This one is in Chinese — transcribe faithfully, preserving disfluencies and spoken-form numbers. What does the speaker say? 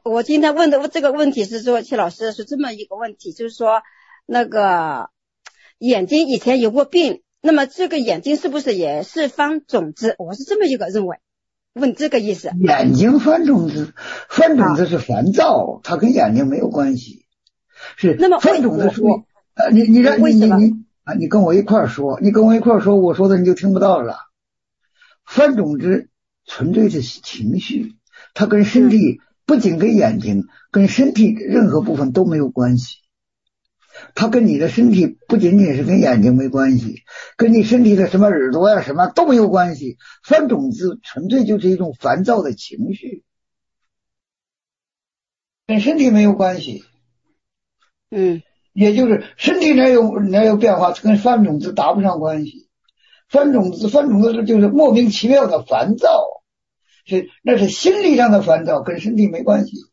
我今天问的这个问题是说，戚老师是这么一个问题，就是说那个眼睛以前有过病，那么这个眼睛是不是也是翻种子？我是这么一个认为，问这个意思。 眼睛翻种子，翻种子是烦躁，它跟眼睛没有关系。是那么翻种子属于呃，你你让你你你啊，你跟我一块儿说，你跟我一块儿说，我说的你就听不到了。翻种子纯粹是情绪，它跟身体不仅跟眼睛，跟身体任何部分都没有关系。它跟你的身体不仅仅是跟眼睛没关系，跟你身体的什么耳朵呀、啊、什么都没有关系。翻种子纯粹就是一种烦躁的情绪，跟身体没有关系。 嗯， 也就是身体哪有哪有变化，跟翻种子搭不上关系。翻种子翻种子就是莫名其妙的烦躁，是那是心理上的烦躁，跟身体没关系。